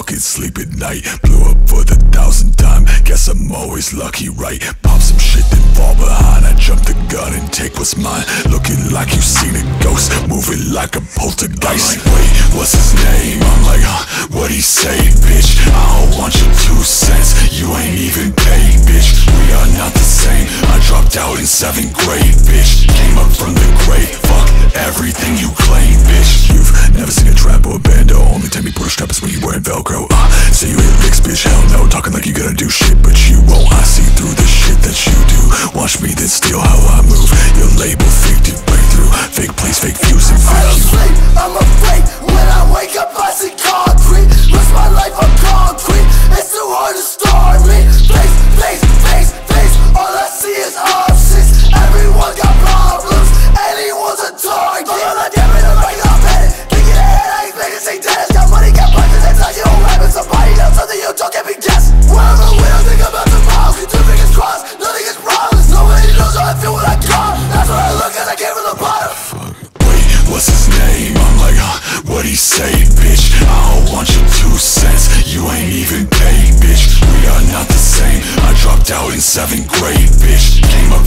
fucking sleep at night. Blew up for the 1,000th time, guess I'm always lucky, right? Pop some shit then fall behind, I jump the gun and take what's mine. Looking like you seen a ghost, moving like a poltergeist. I'm like, wait, what's his name? I'm like, what'd he say, bitch? I don't want your 2 cents, you ain't even paid, bitch. We are not the same, I dropped out in 7th grade, bitch. Came up from the grave, fuck everything you claim, bitch. You've never seen a trap or a bando, only time you put a strap is when you wearing Velcro. Say you hit licks, bitch, hell no. Talking like you gotta do shit, but you won't. I see through the shit that you do. Watch me then steal how I move. Your label fake to breakthrough, fake place, fake views and fake you. Sleep, I'm afraid. When I wake up I see concrete. Lose my life on concrete. It's too hard to start me. Face, face, face, face. All I see is options. Everyone got problems. Anyone's a target. All the damage I'm right up at it. Kicking the head, I expect to see death. Got money, got punches, it's like you don't rap with somebody else. Something you don't get me guess. Whatever we don't think about the miles. You two fingers crossed, nothing is promised. Nobody knows how I feel when I got. That's what I look as I came from the bottom. Wait, what's his name? I'm like, what'd he say, bitch? I don't want your 2 cents, you ain't even paid, bitch. We are not the same, I dropped out in 7th grade, bitch. Came up